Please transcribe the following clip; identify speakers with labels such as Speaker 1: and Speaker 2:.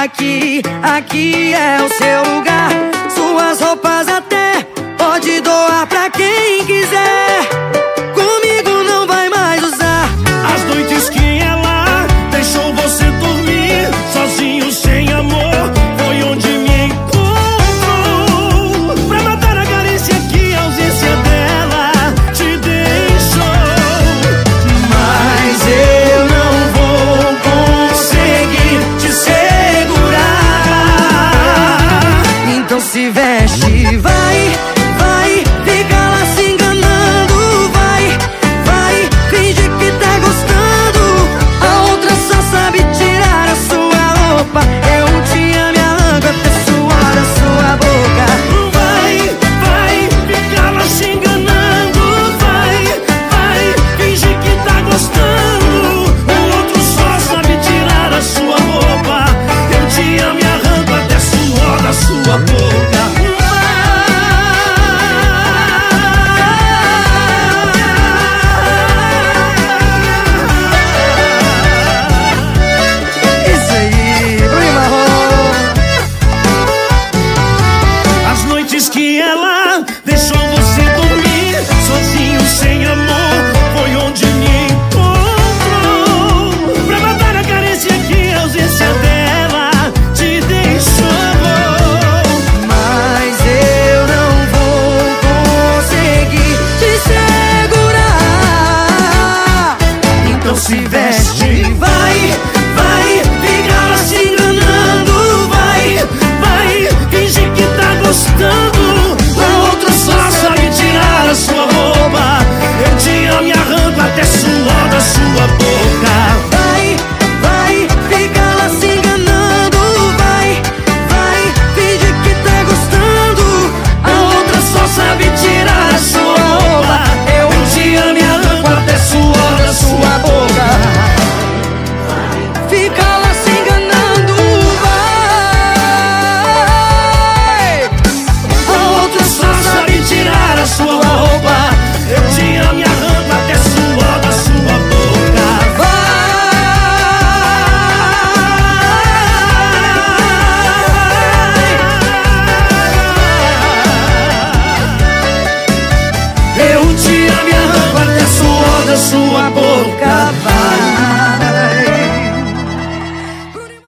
Speaker 1: Aqui é o seu lugar. Suas roupas até pode doar pra quem quiser. Comigo não vai mais usar.
Speaker 2: As noites que ela deixou você dormir sozinho, sem amor, foi onde me encontrou. Pra matar a carência que a ausência dela te deixou.
Speaker 1: Mas eu não vou conseguir te segurar. Então se veste, vai fica lá se enganando. Vai finge que tá gostando. A outra só sabe tirar a sua roupa. Eu te amo e arranco até suor da sua boca.
Speaker 2: Vai ficar lá se enganando. Vai finge que tá gostando. O outro só sabe tirar a sua roupa. Eu te amo e arranco até suor da sua boca.
Speaker 1: Isso aí, Bruno Marrom.
Speaker 2: As noites que ela deixou você dormir sozinho, sem amor, foi onde me encontrou. Pra matar a carência que a ausência dela te deixou.
Speaker 1: Mas eu não vou conseguir te segurar. Então se